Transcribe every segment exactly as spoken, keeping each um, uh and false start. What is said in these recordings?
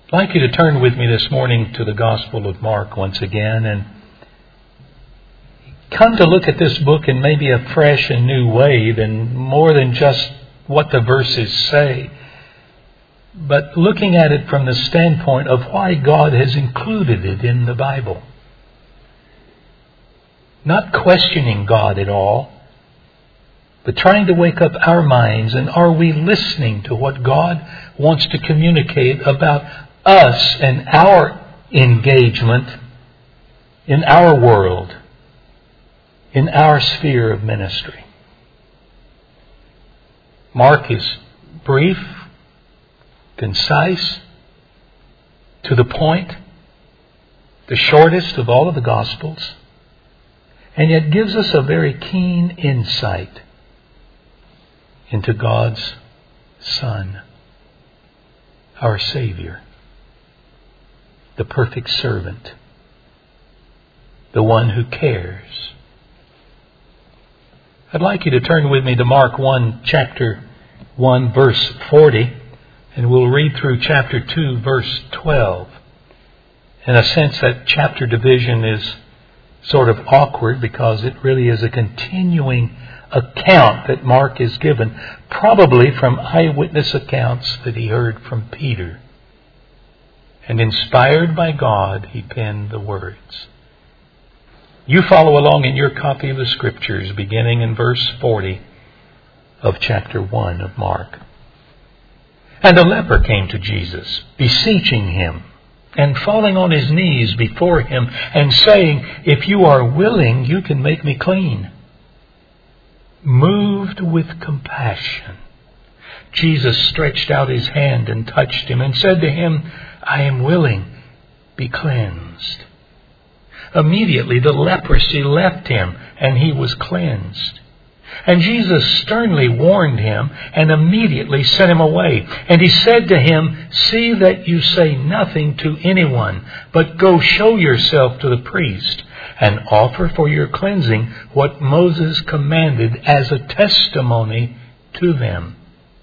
I'd like you to turn with me this morning to the Gospel of Mark once again and come to look at this book in maybe a fresh and new way, than more than just what the verses say, but looking at it from the standpoint of why God has included it in the Bible. Not questioning God at all, but trying to wake up our minds, and are we listening to what God wants to communicate about us and our engagement in our world, in our sphere of ministry. Mark is brief, concise, to the point, the shortest of all of the Gospels, and yet gives us a very keen insight into God's Son, our Savior, the perfect servant, the one who cares. I'd like you to turn with me to Mark one, chapter one, verse forty, and we'll read through chapter two, verse twelve. In a sense, that chapter division is sort of awkward because it really is a continuing account that Mark is given, probably from eyewitness accounts that he heard from Peter. And inspired by God, he penned the words. You follow along in your copy of the Scriptures, beginning in verse forty of chapter one of Mark. And a leper came to Jesus, beseeching him, and falling on his knees before him, and saying, If you are willing, you can make me clean. Moved with compassion, Jesus stretched out his hand and touched him, and said to him, I am willing, be cleansed. Immediately the leprosy left him, and he was cleansed. And Jesus sternly warned him, and immediately sent him away. And he said to him, See that you say nothing to anyone, but go show yourself to the priest, and offer for your cleansing what Moses commanded as a testimony to them.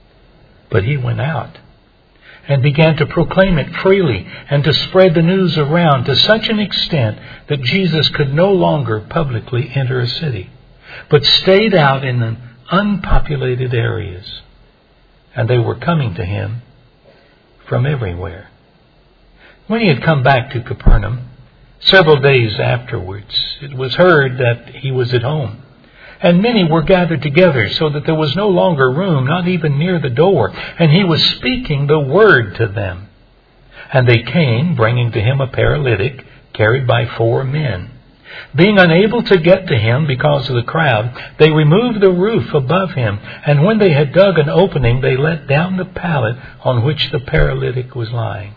But he went out and began to proclaim it freely and to spread the news around to such an extent that Jesus could no longer publicly enter a city, but stayed out in the unpopulated areas. And they were coming to him from everywhere. When he had come back to Capernaum, several days afterwards, it was heard that he was at home. And many were gathered together, so that there was no longer room, not even near the door. And he was speaking the word to them. And they came, bringing to him a paralytic, carried by four men. Being unable to get to him because of the crowd, they removed the roof above him. And when they had dug an opening, they let down the pallet on which the paralytic was lying.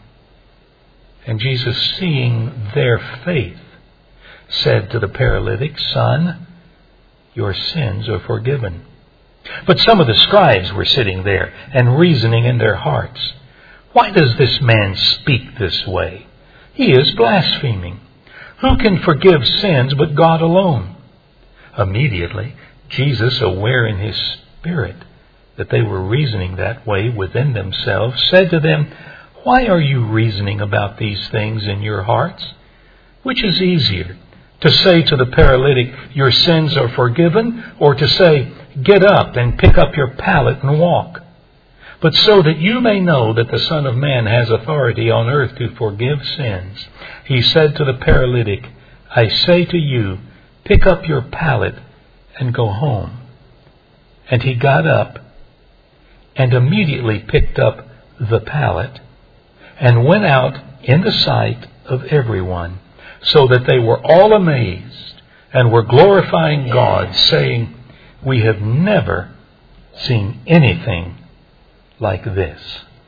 And Jesus, seeing their faith, said to the paralytic, Son, your sins are forgiven. But some of the scribes were sitting there and reasoning in their hearts, Why does this man speak this way? He is blaspheming. Who can forgive sins but God alone? Immediately, Jesus, aware in his spirit that they were reasoning that way within themselves, said to them, Why are you reasoning about these things in your hearts? Which is easier, to say to the paralytic, Your sins are forgiven, or to say, Get up and pick up your pallet and walk? But so that you may know that the Son of Man has authority on earth to forgive sins, he said to the paralytic, I say to you, pick up your pallet and go home. And he got up and immediately picked up the pallet and went out in the sight of everyone, so that they were all amazed and were glorifying God, saying, We have never seen anything like this.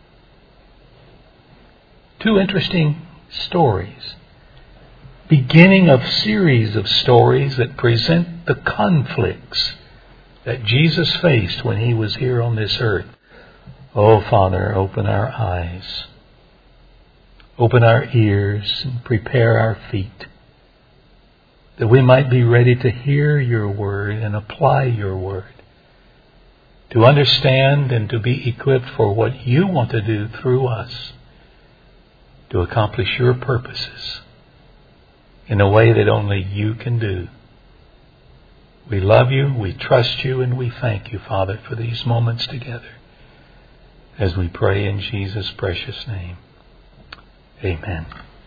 Two interesting stories, beginning of series of stories that present the conflicts that Jesus faced when he was here on this earth. Oh, Father, open our eyes. Open our ears and prepare our feet, that we might be ready to hear your word and apply your word, to understand and to be equipped for what you want to do through us. to accomplish your purposes in a way that only you can do. We love you, we trust you, and we thank you, Father, for these moments together as we pray in Jesus' precious name. Amen.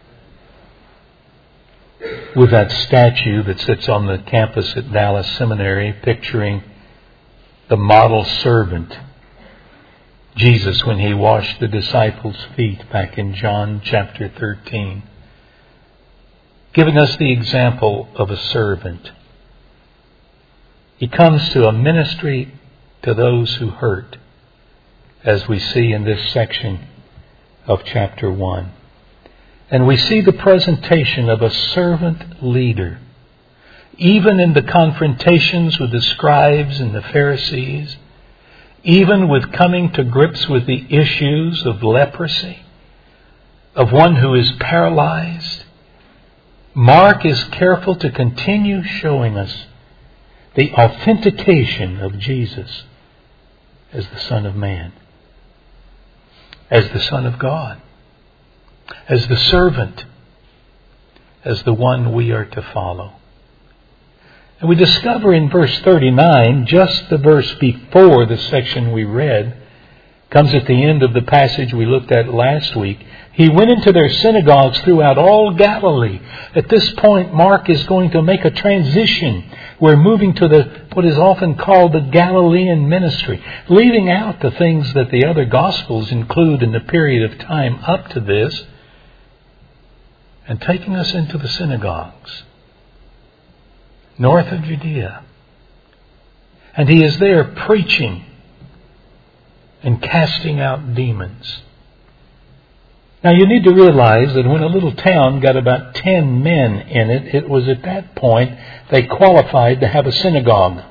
With that statue that sits on the campus at Dallas Seminary, picturing the model servant, Jesus, when he washed the disciples' feet back in John chapter thirteen, giving us the example of a servant. He comes to a ministry to those who hurt, as we see in this section of chapter one. And we see the presentation of a servant leader, even in the confrontations with the scribes and the Pharisees, even with coming to grips with the issues of leprosy, of one who is paralyzed. Mark is careful to continue showing us the authentication of Jesus as the Son of Man, as the Son of God, as the servant, as the one we are to follow. And we discover in verse thirty-nine, just the verse before the section we read, comes at the end of the passage we looked at last week. He went into their synagogues throughout all Galilee. At this point, Mark is going to make a transition. We're moving to the what is often called the Galilean ministry, leaving out the things that the other Gospels include in the period of time up to this, and taking us into the synagogues north of Judea. And he is there preaching and casting out demons. Now you need to realize that when a little town got about ten men in it, it was at that point they qualified to have a synagogue.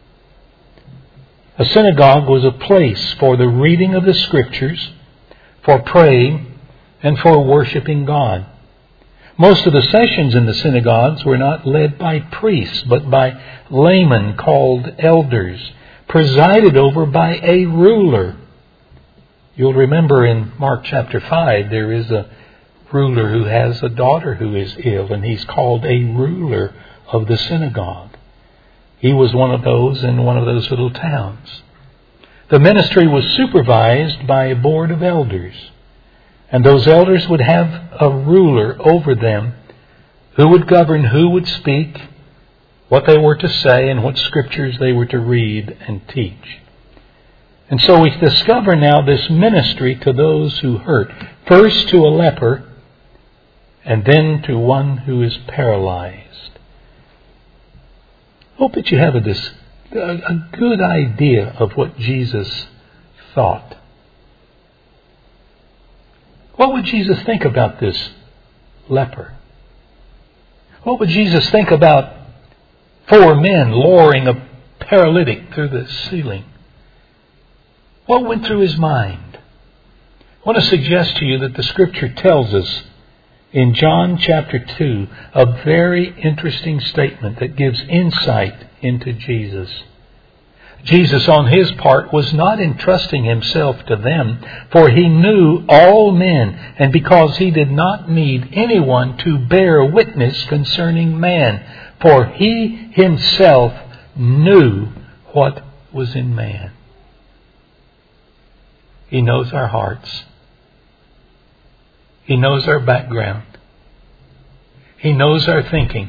A synagogue was a place for the reading of the Scriptures, for praying, and for worshiping God. Most of the sessions in the synagogues were not led by priests, but by laymen called elders, presided over by a ruler. You'll remember in Mark chapter five, there is a ruler who has a daughter who is ill, and he's called a ruler of the synagogue. He was one of those in one of those little towns. The ministry was supervised by a board of elders, and those elders would have a ruler over them who would govern who would speak, what they were to say, and what scriptures they were to read and teach. And so we discover now this ministry to those who hurt. First to a leper, and then to one who is paralyzed. I hope that you have a, a good idea of what Jesus thought. What would Jesus think about this leper? What would Jesus think about four men lowering a paralytic through the ceiling? What went through his mind? I want to suggest to you that the Scripture tells us in John chapter two a very interesting statement that gives insight into Jesus. Jesus, on his part, was not entrusting himself to them, for he knew all men, and because he did not need anyone to bear witness concerning man, for he himself knew what was in man. He knows our hearts. He knows our background. He knows our thinking.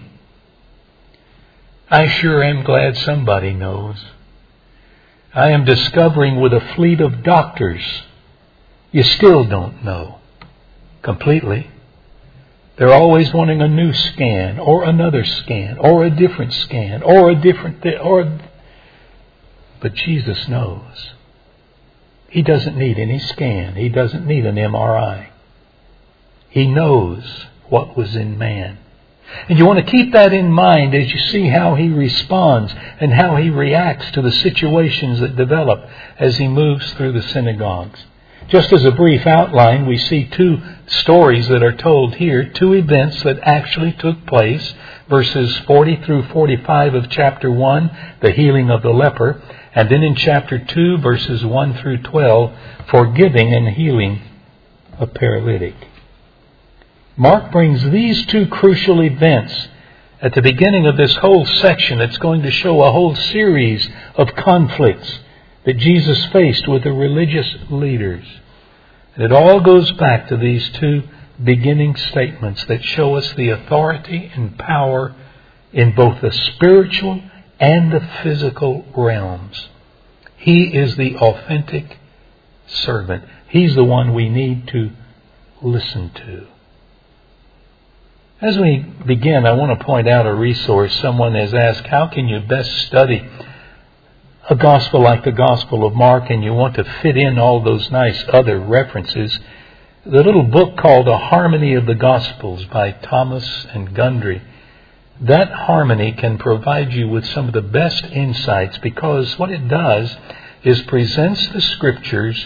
I sure am glad somebody knows. I am discovering with a fleet of doctors, you still don't know completely. They're always wanting a new scan, or another scan, or a different scan, or a different th- or. But Jesus knows. He doesn't need any scan. He doesn't need an M R I. He knows what was in man. And you want to keep that in mind as you see how he responds and how he reacts to the situations that develop as he moves through the synagogues. Just as a brief outline, we see two stories that are told here, two events that actually took place. Verses forty through forty-five of chapter one, the healing of the leper. And then in chapter two, verses one through twelve, forgiving and healing a paralytic. Mark brings these two crucial events at the beginning of this whole section. It's going to show a whole series of conflicts that Jesus faced with the religious leaders. And it all goes back to these two beginning statements that show us the authority and power in both the spiritual and the physical realms. He is the authentic servant. He's the one we need to listen to. As we begin, I want to point out a resource. Someone has asked, how can you best study a gospel like the Gospel of Mark, and you want to fit in all those nice other references? The little book called A Harmony of the Gospels by Thomas and Gundry. That harmony can provide you with some of the best insights, because what it does is presents the Scriptures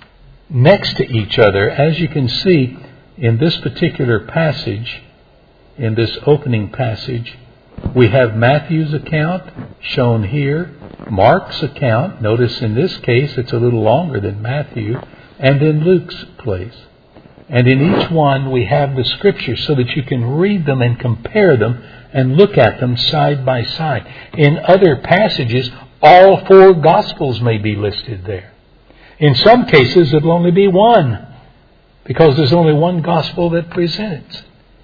next to each other. As you can see in this particular passage, in this opening passage, we have Matthew's account shown here, Mark's account. Notice in this case it's a little longer than Matthew, and in Luke's place. And in each one we have the Scriptures so that you can read them and compare them and look at them side by side. In other passages, all four Gospels may be listed there. In some cases it will only be one, because there's only one Gospel that presents.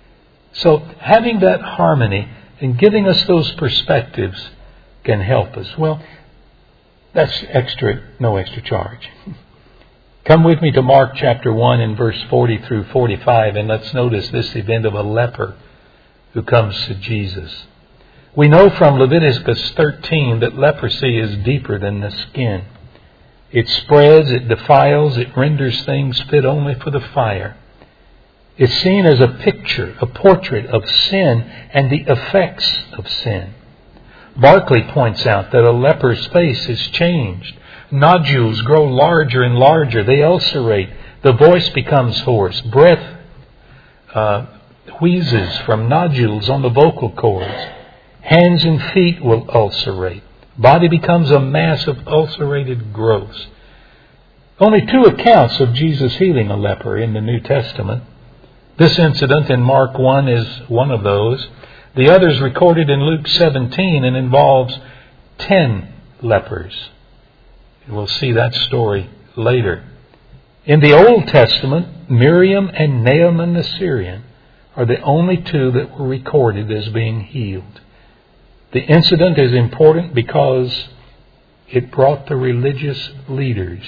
So having that harmony and giving us those perspectives can help us. Well, that's extra, no extra charge. Come with me to Mark chapter one and verse forty through forty-five, and let's notice this event of a leper who comes to Jesus. We know from Leviticus thirteen that leprosy is deeper than the skin. It spreads, it defiles, it renders things fit only for the fire. It's seen as a picture, a portrait of sin and the effects of sin. Barclay points out that a leper's face is changed. Nodules grow larger and larger. They ulcerate. The voice becomes hoarse. Breath uh, wheezes from nodules on the vocal cords. Hands and feet will ulcerate. Body becomes a mass of ulcerated growths. Only two accounts of Jesus healing a leper in the New Testament. This incident in Mark one is one of those. The other is recorded in Luke seventeen and involves ten lepers. We'll see that story later. In the Old Testament, Miriam and Naaman the Syrian are the only two that were recorded as being healed. The incident is important because it brought the religious leaders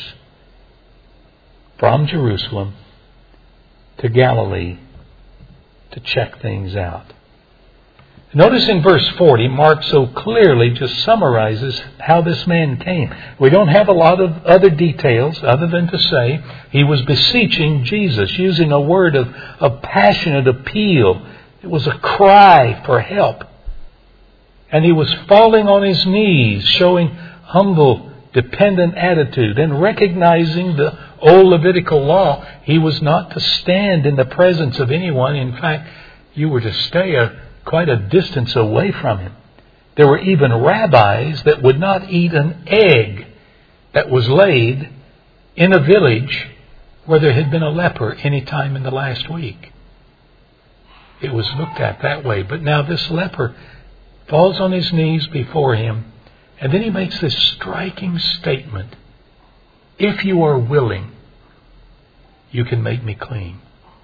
from Jerusalem to Galilee to check things out. Notice in verse forty, Mark so clearly just summarizes how this man came. We don't have a lot of other details other than to say he was beseeching Jesus, using a word of, of passionate appeal. It was a cry for help. And he was falling on his knees, showing humble, dependent attitude and recognizing the old Levitical law. He was not to stand in the presence of anyone. In fact, you were to stay a, quite a distance away from him. There were even rabbis that would not eat an egg that was laid in a village where there had been a leper any time in the last week. It was looked at that way. But now this leper falls on his knees before him, and then he makes this striking statement. If you are willing, you can make me clean.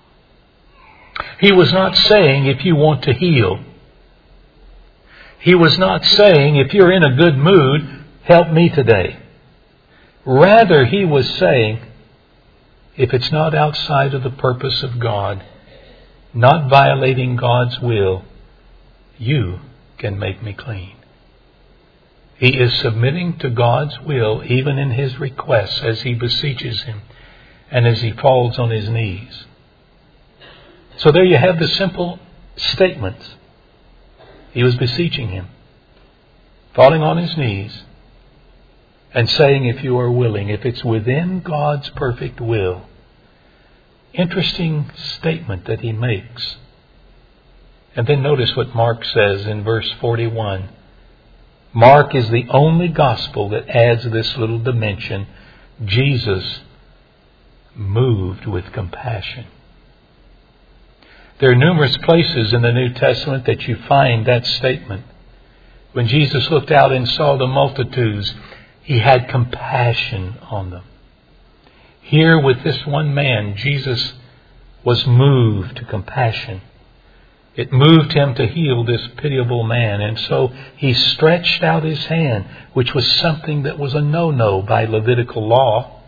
He was not saying, if you want to heal. He was not saying, if you're in a good mood, help me today. Rather, he was saying, if it's not outside of the purpose of God, not violating God's will, you can make me clean. He is submitting to God's will even in his requests as he beseeches him and as he falls on his knees. So there you have the simple statements. He was beseeching him, falling on his knees, and saying, if you are willing, if it's within God's perfect will. Interesting statement that he makes. And then notice what Mark says in verse forty-one. Mark is the only gospel that adds this little dimension. Jesus moved with compassion. There are numerous places in the New Testament that you find that statement. When Jesus looked out and saw the multitudes, He had compassion on them. Here with this one man, Jesus was moved to compassion. It moved Him to heal this pitiable man. And so He stretched out His hand, which was something that was a no-no by Levitical law.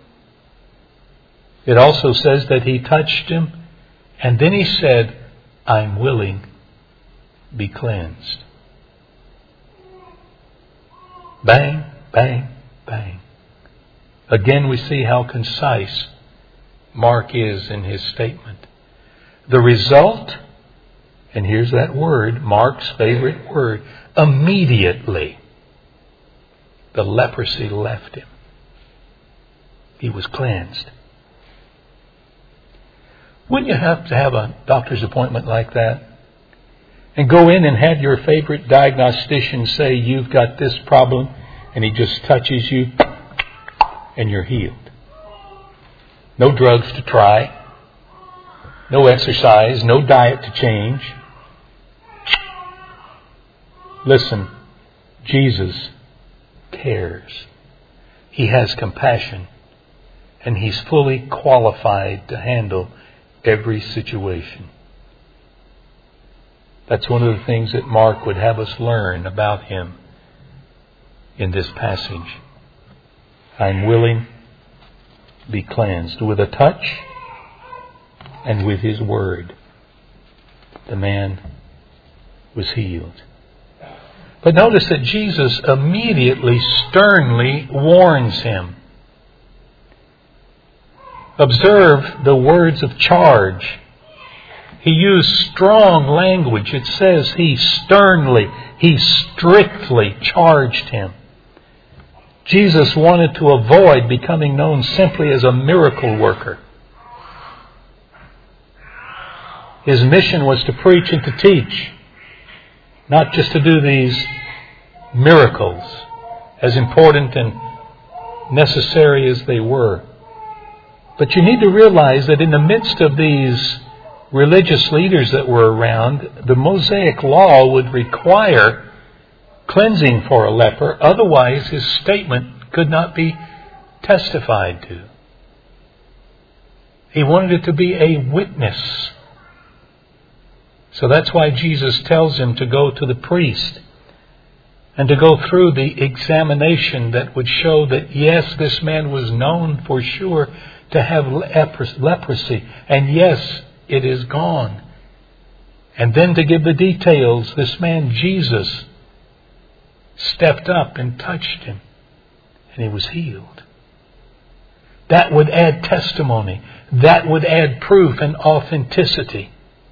It also says that He touched him, and then He said, I'm willing, be cleansed. Bang, bang, bang. Again, we see how concise Mark is in his statement. The result, and here's that word, Mark's favorite word, immediately the leprosy left him. He was cleansed. Wouldn't you have to have a doctor's appointment like that? And go in and have your favorite diagnostician say, you've got this problem, and he just touches you, and you're healed. No drugs to try. No exercise. No diet to change. Listen, Jesus cares. He has compassion. And He's fully qualified to handle every situation. That's one of the things that Mark would have us learn about Him in this passage. I'm willing, be cleansed. With a touch and with His word, the man was healed. But notice that Jesus immediately, sternly warns him. Observe the words of charge. He used strong language. It says He sternly, He strictly charged him. Jesus wanted to avoid becoming known simply as a miracle worker. His mission was to preach and to teach, not just to do these miracles, as important and necessary as they were. But you need to realize that in the midst of these religious leaders that were around, the Mosaic law would require cleansing for a leper. Otherwise, his statement could not be testified to. He wanted it to be a witness. So that's why Jesus tells him to go to the priest and to go through the examination that would show that, yes, this man was known for sure to have leprosy. And yes, it is gone. And then to give the details, this man Jesus stepped up and touched him, and he was healed. That would add testimony. That would add proof and authenticity.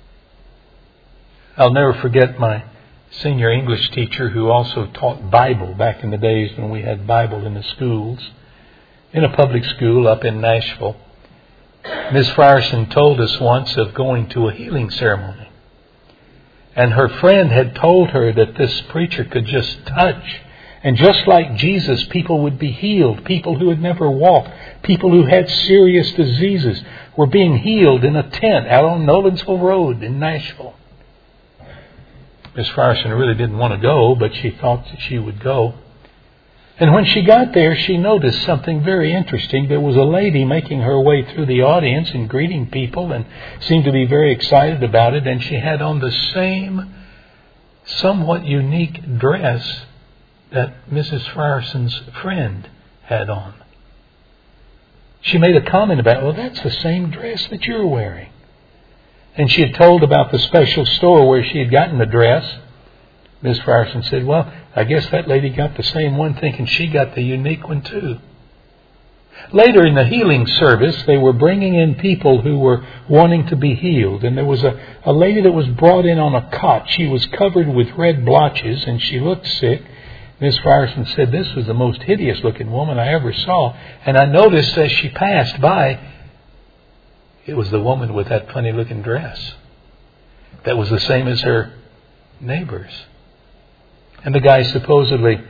I'll never forget my senior English teacher who also taught Bible back in the days when we had Bible in the schools, in a public school up in Nashville. Miz Frierson told us once of going to a healing ceremony. And her friend had told her that this preacher could just touch. And just like Jesus, people would be healed. People who had never walked, people who had serious diseases were being healed in a tent out on Nolensville Road in Nashville. Miz Frierson really didn't want to go, but she thought that she would go. And when she got there, she noticed something very interesting. There was a lady making her way through the audience and greeting people and seemed to be very excited about it. And she had on the same somewhat unique dress that Missus Frierson's friend had on. She made a comment about, well, that's the same dress that you're wearing. And she had told about the special store where she had gotten the dress. Miz Frierson said, well, I guess that lady got the same one, thinking she got the unique one too. Later in the healing service, they were bringing in people who were wanting to be healed. And there was a, a lady that was brought in on a cot. She was covered with red blotches and she looked sick. Miz Frierson said, this was the most hideous looking woman I ever saw. And I noticed as she passed by, it was the woman with that funny looking dress. That was the same as her neighbors. And the guy supposedly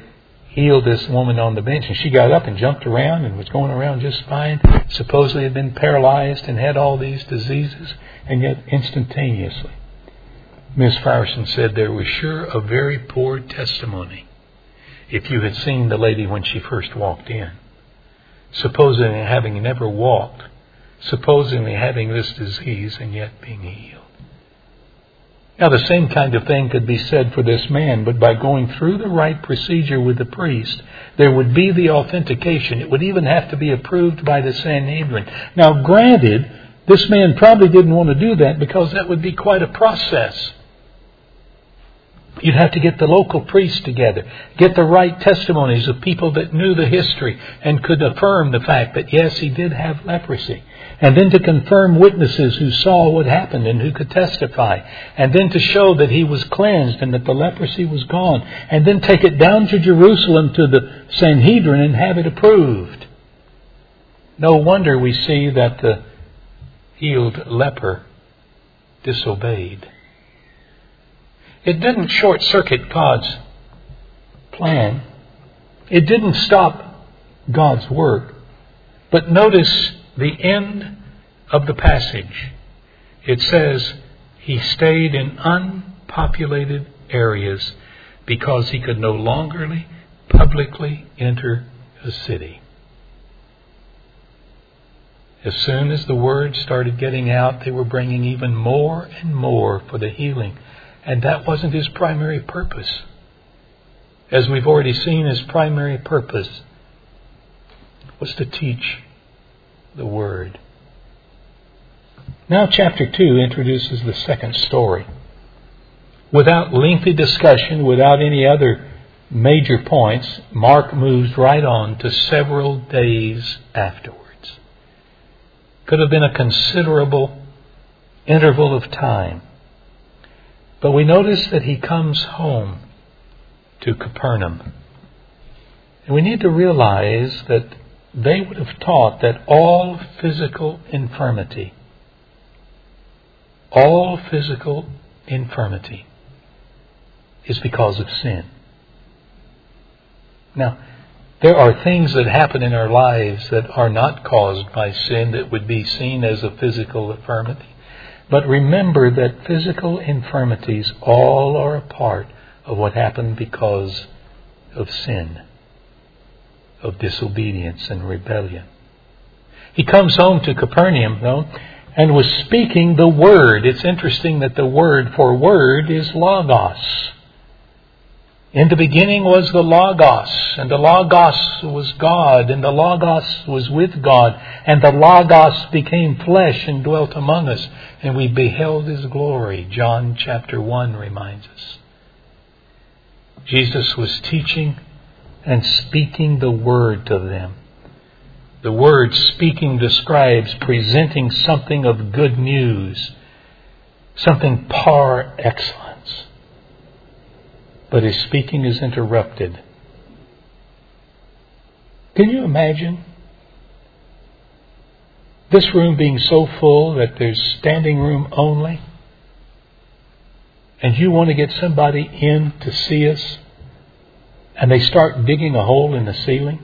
healed this woman on the bench, and she got up and jumped around and was going around just fine, supposedly had been paralyzed and had all these diseases, and yet instantaneously, Miss Frierson said there was sure a very poor testimony if you had seen the lady when she first walked in, supposedly having never walked, supposedly having this disease and yet being healed. Now, the same kind of thing could be said for this man, but by going through the right procedure with the priest, there would be the authentication. It would even have to be approved by the Sanhedrin. Now, granted, this man probably didn't want to do that because that would be quite a process. You'd have to get the local priests together, get the right testimonies of people that knew the history and could affirm the fact that, yes, he did have leprosy. And then to confirm witnesses who saw what happened and who could testify. And then to show that he was cleansed and that the leprosy was gone. And then take it down to Jerusalem to the Sanhedrin and have it approved. No wonder we see that the healed leper disobeyed. It didn't short-circuit God's plan. It didn't stop God's work. But notice the end of the passage. It says he stayed in unpopulated areas because he could no longer publicly enter the city. As soon as the word started getting out, they were bringing even more and more for the healing. And that wasn't his primary purpose. As we've already seen, his primary purpose was to teach the Word. Now chapter two introduces the second story. Without lengthy discussion, without any other major points, Mark moves right on to several days afterwards. Could have been a considerable interval of time. But we notice that he comes home to Capernaum. And we need to realize that they would have taught that all physical infirmity, all physical infirmity is because of sin. Now, there are things that happen in our lives that are not caused by sin that would be seen as a physical infirmity. But remember that physical infirmities all are a part of what happened because of sin, of disobedience and rebellion. He comes home to Capernaum, though, and was speaking the word. It's interesting that the word for word is logos. In the beginning was the Logos, and the Logos was God, and the Logos was with God, and the Logos became flesh and dwelt among us, and we beheld His glory. John chapter one reminds us. Jesus was teaching and speaking the Word to them. The Word speaking describes presenting something of good news, something par excellence. But His speaking is interrupted. Can you imagine this room being so full that there's standing room only? And you want to get somebody in to see us, and they start digging a hole in the ceiling?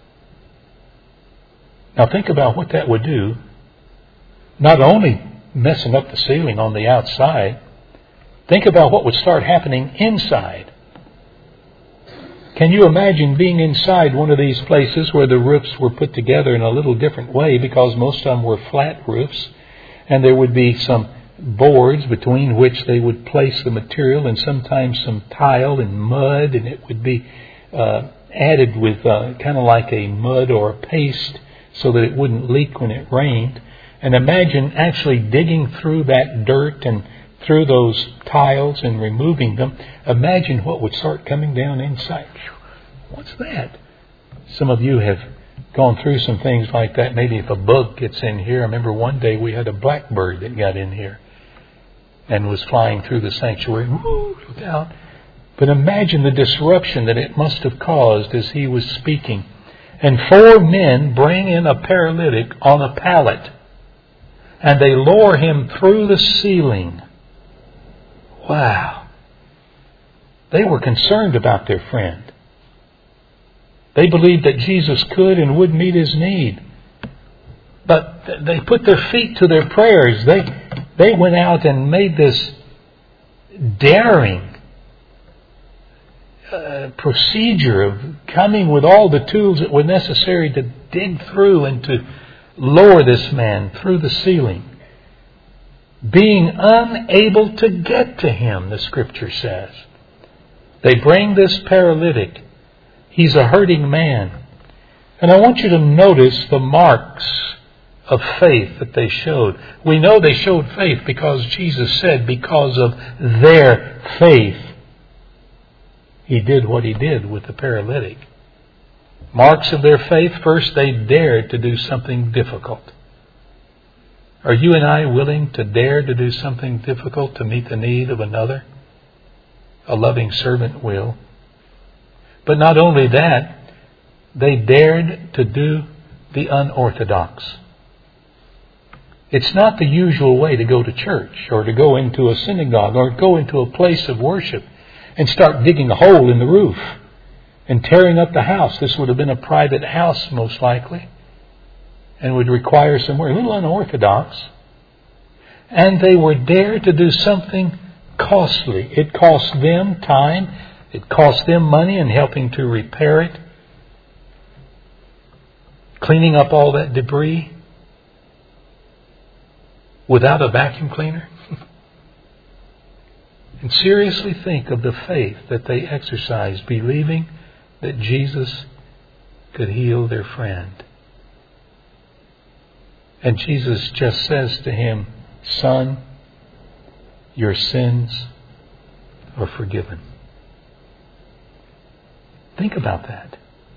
Now think about what that would do. Not only messing up the ceiling on the outside, think about what would start happening inside. Can you imagine being inside one of these places where the roofs were put together in a little different way, because most of them were flat roofs, and there would be some boards between which they would place the material, and sometimes some tile and mud, and it would be uh, added with uh, kind of like a mud or a paste so that it wouldn't leak when it rained. And imagine actually digging through that dirt and through those tiles and removing them. Imagine what would start coming down inside. What's that? Some of you have gone through some things like that. Maybe if a bug gets in here. I remember one day we had a blackbird that got in here and was flying through the sanctuary. Woo, look out. But imagine the disruption that it must have caused as he was speaking. And four men bring in a paralytic on a pallet, and they lower him through the ceiling. Wow. They were concerned about their friend. They believed that Jesus could and would meet his need. But they put their feet to their prayers. They, they went out and made this daring uh, procedure of coming with all the tools that were necessary to dig through and to lower this man through the ceiling. Being unable to get to him, the Scripture says. They bring this paralytic. He's a hurting man. And I want you to notice the marks of faith that they showed. We know they showed faith because Jesus said, because of their faith, He did what He did with the paralytic. Marks of their faith, first, they dared to do something difficult. Are you and I willing to dare to do something difficult to meet the need of another? A loving servant will. But not only that, they dared to do the unorthodox. It's not the usual way to go to church or to go into a synagogue or go into a place of worship and start digging a hole in the roof and tearing up the house. This would have been a private house most likely and would require some work. A little unorthodox. And they were dared to do something costly. It cost them time. It cost them money in helping to repair it. Cleaning up all that debris without a vacuum cleaner. And seriously think of the faith that they exercised, believing that Jesus could heal their friend. And Jesus just says to him, "Son, your sins are forgiven." Think about that.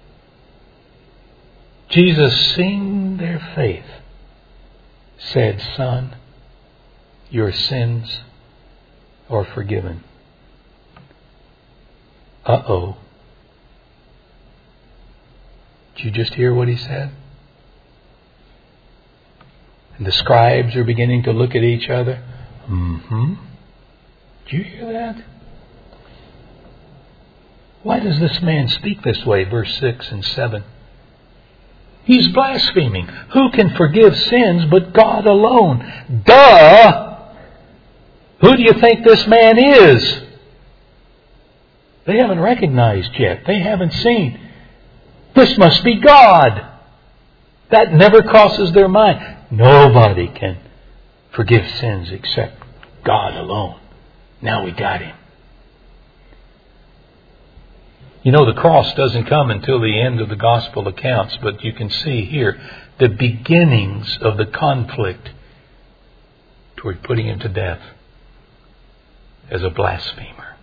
Jesus, seeing their faith, said, "Son, your sins are forgiven." Uh-oh. Did you just hear what he said? And the scribes are beginning to look at each other. Mm-hmm. Did you hear that? Why does this man speak this way? Verse six and seven. He's blaspheming. Who can forgive sins but God alone? Duh! Who do you think this man is? They haven't recognized yet. They haven't seen. This must be God. That never crosses their mind. Nobody can forgive sins except God alone. Now we got him. You know, the cross doesn't come until the end of the gospel accounts, but you can see here the beginnings of the conflict toward putting him to death as a blasphemer.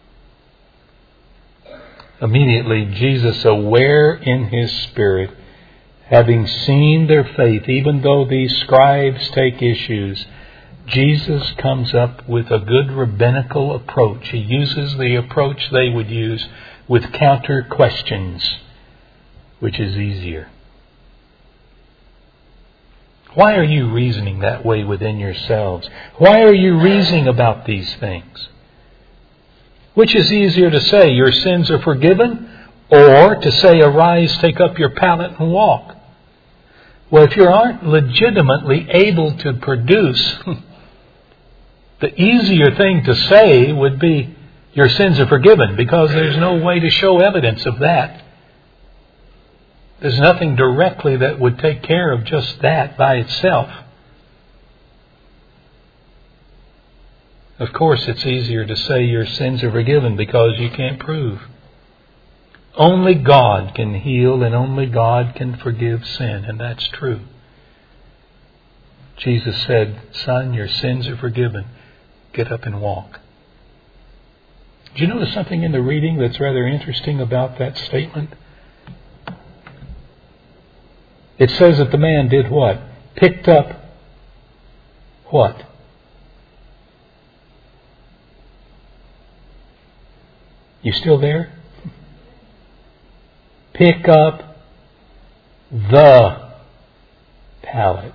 Immediately, Jesus, aware in his spirit, having seen their faith, even though these scribes take issues, Jesus comes up with a good rabbinical approach. He uses the approach they would use with counter questions, which is easier. Why are you reasoning that way within yourselves? Why are you reasoning about these things? Which is easier to say, your sins are forgiven, or to say, arise, take up your pallet and walk? Well, if you aren't legitimately able to produce, the easier thing to say would be, your sins are forgiven, because there's no way to show evidence of that. There's nothing directly that would take care of just that by itself. Of course, it's easier to say your sins are forgiven because you can't prove. Only God can heal and only God can forgive sin, and that's true. Jesus said, "Son, your sins are forgiven. Get up and walk." Do you notice something in the reading that's rather interesting about that statement? It says that the man did what? Picked up what? You still there? Pick up the pallet.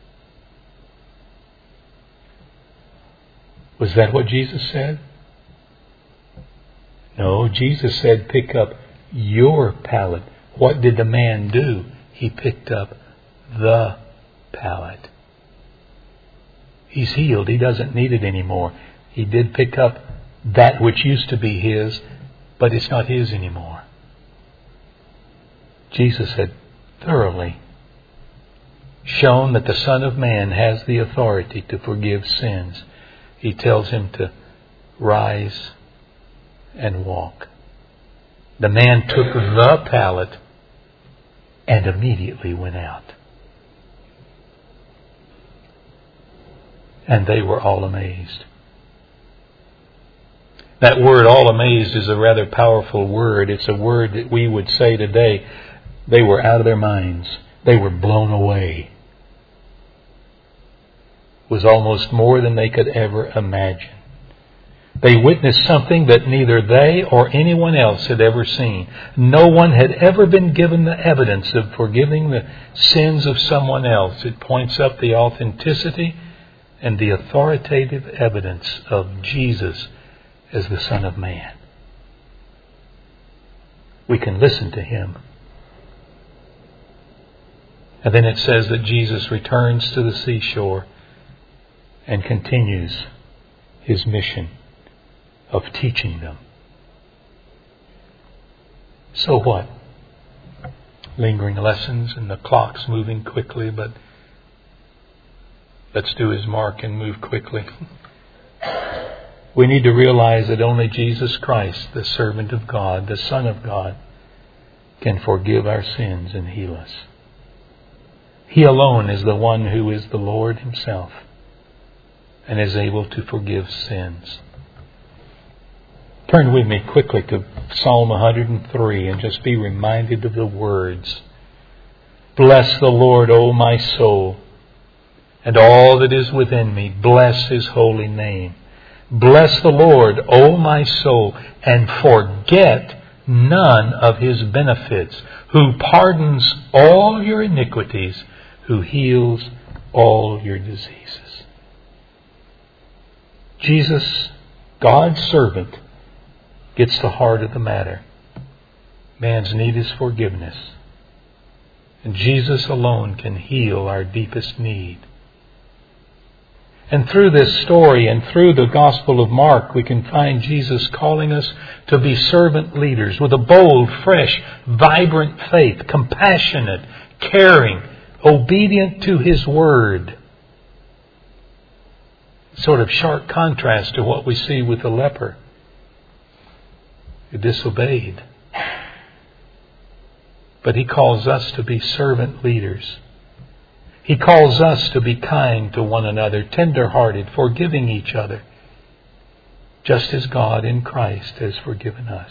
Was that what Jesus said? No, Jesus said pick up your pallet. What did the man do? He picked up the pallet. He's healed. He doesn't need it anymore. He did pick up that which used to be his, but it's not his anymore. Jesus had thoroughly shown that the Son of Man has the authority to forgive sins. He tells him to rise and walk. The man took the pallet and immediately went out. And they were all amazed. That word, all amazed, is a rather powerful word. It's a word that we would say today, they were out of their minds. They were blown away. It was almost more than they could ever imagine. They witnessed something that neither they or anyone else had ever seen. No one had ever been given the evidence of forgiving the sins of someone else. It points up the authenticity and the authoritative evidence of Jesus as the Son of Man. We can listen to Him. And then it says that Jesus returns to the seashore and continues His mission of teaching them. So what? Lingering lessons and the clock's moving quickly, but let's do His mark and move quickly. We need to realize that only Jesus Christ, the servant of God, the Son of God, can forgive our sins and heal us. He alone is the one who is the Lord Himself and is able to forgive sins. Turn with me quickly to Psalm one hundred three and just be reminded of the words. Bless the Lord, O my soul, and all that is within me. Bless His holy name. Bless the Lord, O my soul, and forget none of His benefits, who pardons all your iniquities, who heals all your diseases. Jesus, God's servant, gets the heart of the matter. Man's need is forgiveness. And Jesus alone can heal our deepest need. And through this story and through the Gospel of Mark, we can find Jesus calling us to be servant leaders with a bold, fresh, vibrant faith, compassionate, caring, obedient to His Word. Sort of sharp contrast to what we see with the leper who disobeyed. But He calls us to be servant leaders. He calls us to be kind to one another, tender-hearted, forgiving each other, just as God in Christ has forgiven us.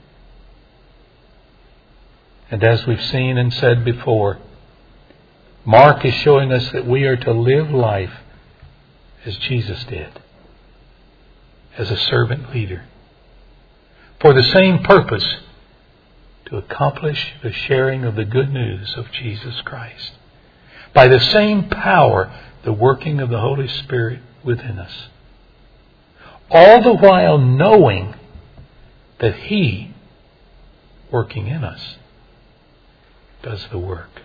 And as we've seen and said before, Mark is showing us that we are to live life as Jesus did, as a servant leader, for the same purpose, to accomplish the sharing of the good news of Jesus Christ. By the same power, the working of the Holy Spirit within us. All the while knowing that He, working in us, does the work.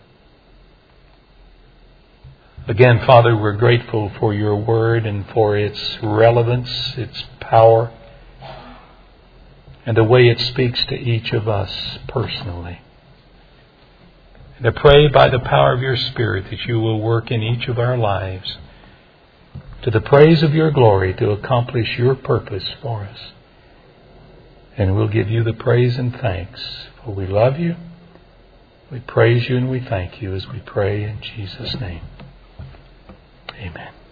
Again, Father, we're grateful for Your Word and for its relevance, its power, and the way it speaks to each of us personally. And I pray by the power of Your Spirit that You will work in each of our lives to the praise of Your glory to accomplish Your purpose for us. And we'll give You the praise and thanks, for we love You, we praise You, and we thank You as we pray in Jesus' name. Amen.